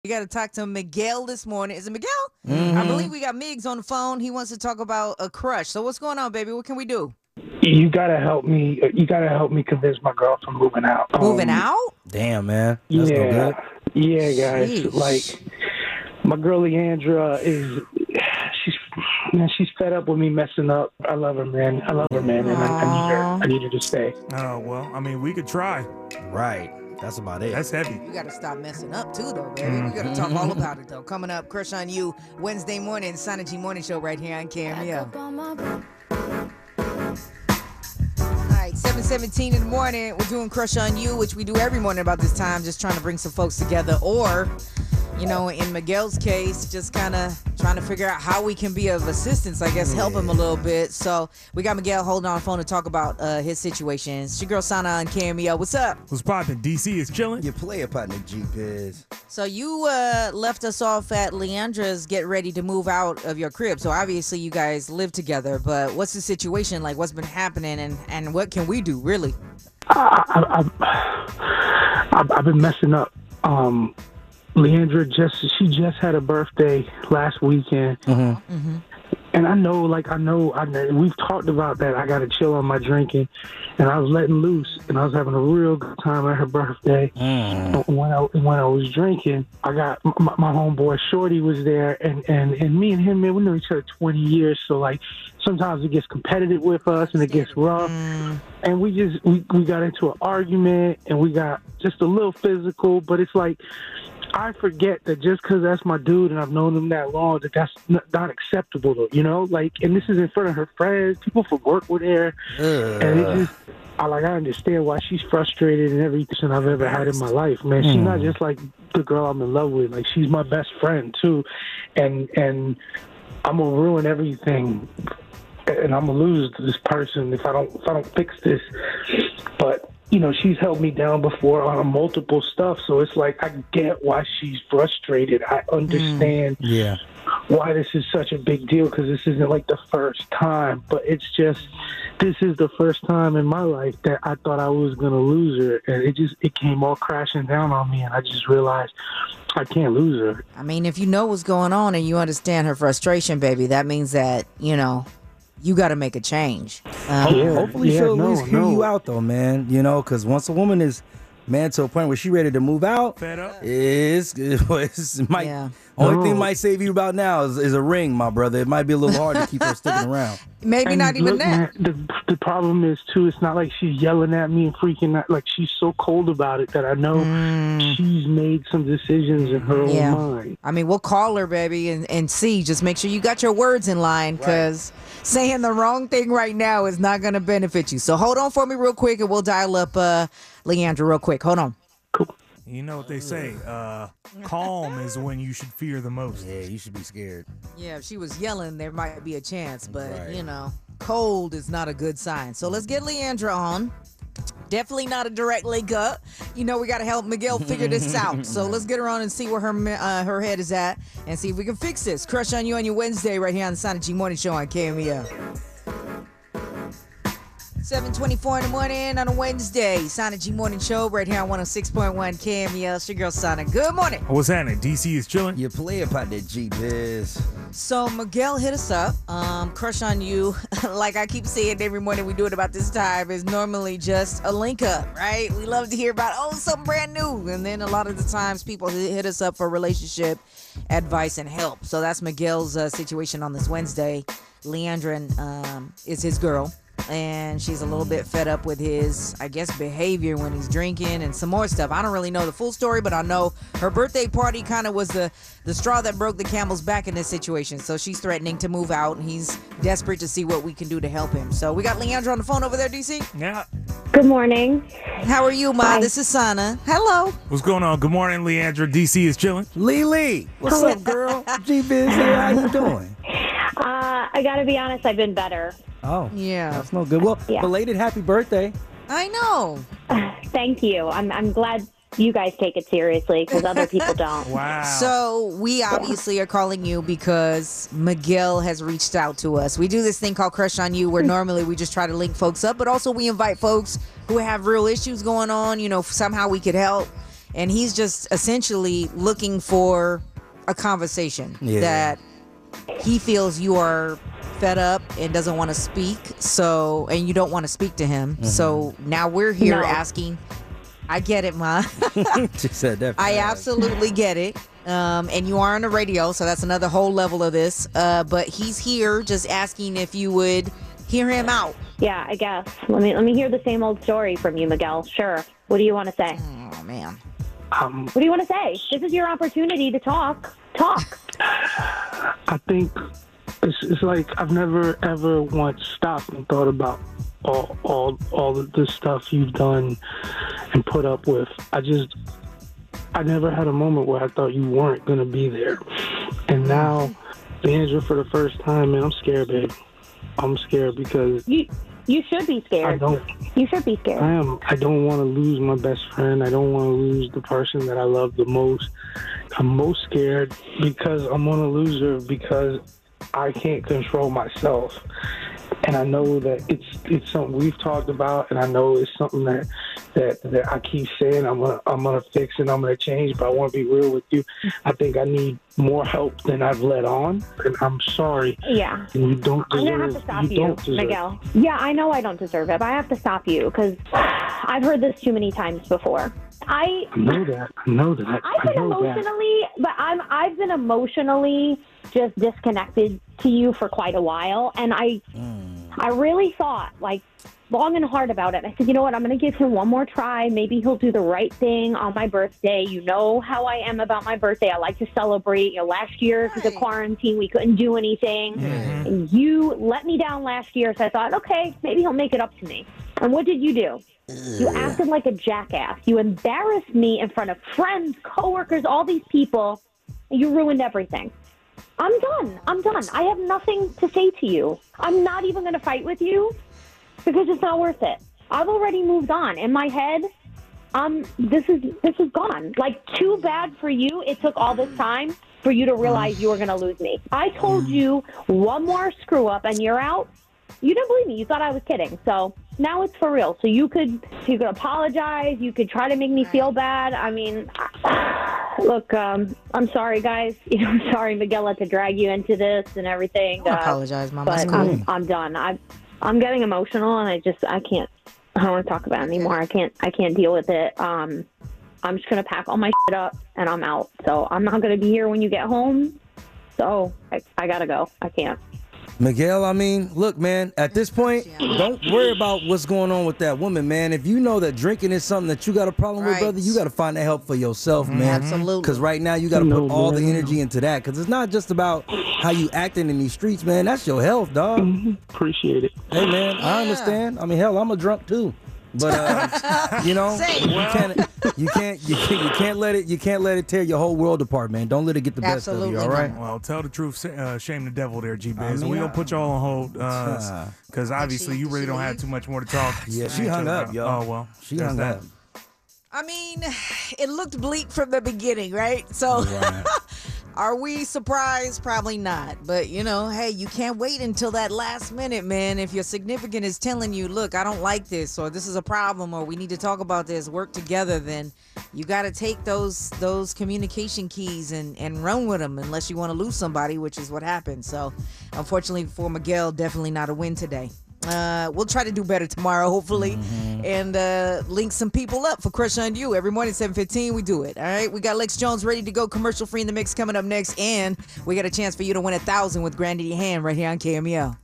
We got to talk to Miguel this morning. Is it Miguel? I Mm-hmm. believe we got Migs on the phone. He wants to talk about a crush. So what's going on, baby? What can we do? You gotta help me. You gotta help me convince my girl from moving out. Moving out? Damn, man. That's no good. Yeah, guys. Sheesh. Like my girl Leandra she's fed up with me messing up. I love her, man. I love her, man, and I need her. I need her to stay. Oh, well, I mean, we could try. Right. That's about it. That's heavy. You got to stop messing up, too, though, baby. We got to talk all about it, though. Coming up, Crush on You, Wednesday morning, Sana G Morning Show right here on KMEL. All right, 7:17 in the morning. We're doing Crush on You, which we do every morning about this time, just trying to bring some folks together. Or, you know, in Miguel's case, just kind of trying to figure out how we can be of assistance, I guess, help him a little bit. So we got Miguel holding on the phone to talk about his situation. It's your girl Sana on KMEL. What's up? What's poppin'? DC is chilling. Your player partner, G-Biz. So you left us off at Leandra's get ready to move out of your crib. So obviously you guys live together, but what's the situation like? What's been happening and what can we do, really? I've been messing up. Leandra she just had a birthday last weekend. And I know, we've talked about that. I got to chill on my drinking, and I was letting loose, and I was having a real good time at her birthday. When I was drinking, I got my homeboy Shorty was there, and me and him, man, we know each other 20 years, so like sometimes it gets competitive with us and it gets rough, and we got into an argument, and we got just a little physical, but it's like, I forget that just because that's my dude and I've known him that long, that's not acceptable, though, you know? Like, and this is in front of her friends. People from work were there. And it just, I understand why she's frustrated and everything I've ever had in my life, man. She's not just like the girl I'm in love with. Like, she's my best friend, too. And I'm going to ruin everything. And I'm going to lose this person if I don't fix this. But you know, she's held me down before on multiple stuff, so it's like I get why she's frustrated. I understand why this is such a big deal, because this isn't like the first time, but it's just this is the first time in my life that I thought I was gonna lose her, and it came all crashing down on me, and I just realized I can't lose her. I mean, if you know what's going on and you understand her frustration, baby, that means that, you know, you got to make a change. Hopefully she'll at least hear you out, though, man. You know, because once a woman is, man, to a point where she's ready to move out, Fed up? Only thing might save you about now is a ring, my brother. It might be a little hard to keep her sticking around. Maybe not even that. Man, the problem is, too, it's not like she's yelling at me and freaking out. Like, she's so cold about it that I know she's made some decisions in her own mind. I mean, we'll call her, baby, and see. Just make sure you got your words in line, because saying the wrong thing right now is not going to benefit you. So hold on for me real quick, and we'll dial up Leandra real quick. Hold on. You know what they say, calm is when you should fear the most. Yeah, you should be scared. Yeah, if she was yelling, there might be a chance, but, you know, cold is not a good sign. So let's get Leandra on. Definitely not a direct link up. You know, we got to help Miguel figure this out. So let's get her on and see where her head is at and see if we can fix this. Crush on You on your Wednesday right here on the Sana G Morning Show on KMEL. 7:24 in the morning on a Wednesday. Sana G Morning Show right here on 106.1 KMEL. It's your girl Sana. Good morning. What's happening? DC is chilling. Your player partner, G-Biz. So Miguel hit us up. Crush on You, like I keep saying every morning we do it about this time, is normally just a link up, right? We love to hear about, something brand new. And then a lot of the times people hit us up for relationship advice and help. So that's Miguel's situation on this Wednesday. Leandra is his girl. And she's a little bit fed up with his, I guess, behavior when he's drinking and some more stuff. I don't really know the full story, but I know her birthday party kind of was the straw that broke the camel's back in this situation. So she's threatening to move out, and he's desperate to see what we can do to help him. So we got Leandra on the phone over there, DC. Yeah. Good morning. How are you, Ma? Hi. This is Sana. Hello. What's going on? Good morning, Leandra. DC is chilling. Lily, what's up, girl? G-Biz here. How you doing? I got to be honest, I've been better. Oh, Yeah. that's no good. Well, belated happy birthday. I know. Thank you. I'm glad you guys take it seriously because other people don't. Wow. So we obviously are calling you because Miguel has reached out to us. We do this thing called Crush on You, where normally we just try to link folks up, but also we invite folks who have real issues going on. You know, somehow we could help. and he's just essentially looking for a conversation that he feels you are fed up and doesn't want to speak. So, and you don't want to speak to him. So now we're here asking. I get it, Ma. She said that. I absolutely get it. And you are on the radio, so that's another whole level of this. But he's here just asking if you would hear him out. Yeah, I guess. Let me hear the same old story from you, Miguel. Sure. What do you want to say? Oh, man. What do you want to say? This is your opportunity to talk. Talk. I think it's like I've never ever once stopped and thought about all of the stuff you've done and put up with. I never had a moment where I thought you weren't gonna be there. And now, Leandra, for the first time, man, I'm scared, babe. I'm scared because you should be scared. You should be scared. I am. I don't want to lose my best friend. I don't want to lose the person that I love the most. I'm most scared because I'm going to lose her because I can't control myself. And I know that it's something we've talked about, and I know it's something that I keep saying I'm gonna fix and I'm gonna change. But I want to be real with you. I think I need more help than I've let on, and I'm sorry. Yeah. And you don't deserve. I'm gonna have to stop you, Miguel. Yeah, I know I don't deserve it, but I have to stop you because I've heard this too many times before. I know that. I've been emotionally just disconnected to you for quite a while, and I really thought, like, long and hard about it. I said, you know what, I'm going to give him one more try. Maybe he'll do the right thing on my birthday. You know how I am about my birthday. I like to celebrate. Last year, because of quarantine, we couldn't do anything. And you let me down last year, so I thought, okay, maybe he'll make it up to me. And what did you do? You acted like a jackass. You embarrassed me in front of friends, coworkers, all these people. You ruined everything. I'm done. I have nothing to say to you. I'm not even going to fight with you because it's not worth it. I've already moved on. In my head, this is gone. Like, too bad for you. It took all this time for you to realize you were going to lose me. I told you one more screw up and you're out. You didn't believe me. You thought I was kidding. So now it's for real. So you could apologize. You could try to make me feel bad. I mean, look, I'm sorry, guys. I'm sorry, Miguel, had to drag you into this and everything. I apologize, Mom. But I'm done. I'm getting emotional, and I can't. I don't want to talk about it anymore. I can't deal with it. I'm just gonna pack all my shit up and I'm out. So I'm not gonna be here when you get home. So I gotta go. I can't. Miguel, I mean, look, man, at this point, don't worry about what's going on with that woman, man. If you know that drinking is something that you got a problem with, brother, you got to find that help for yourself, man. Absolutely. Because right now you got to put all the energy into that. Because it's not just about how you acting in these streets, man. That's your health, dog. Appreciate it. Hey, man, I understand. I mean, hell, I'm a drunk too. But you know, you can't let it tear your whole world apart, man. Don't let it get the best of you. All right. Well, tell the truth, shame the devil, there, G-Biz. We gonna put y'all on hold because obviously you really don't have too much more to talk. Yeah, she hung up, yo. Oh well, she hung up. I mean, it looked bleak from the beginning, right? So. Are we surprised? Probably not. But, hey, you can't wait until that last minute, man. If your significant is telling you, look, I don't like this, or this is a problem, or we need to talk about this, work together, then you got to take those communication keys and run with them unless you want to lose somebody, which is what happened. So, unfortunately for Miguel, definitely not a win today. We'll try to do better tomorrow, hopefully, and link some people up for Crush on You. Every morning, 7:15, we do it. All right, we got Lex Jones ready to go, commercial free in the mix coming up next, and we got a chance for you to win $1,000 with Grandy Hand right here on KMEL.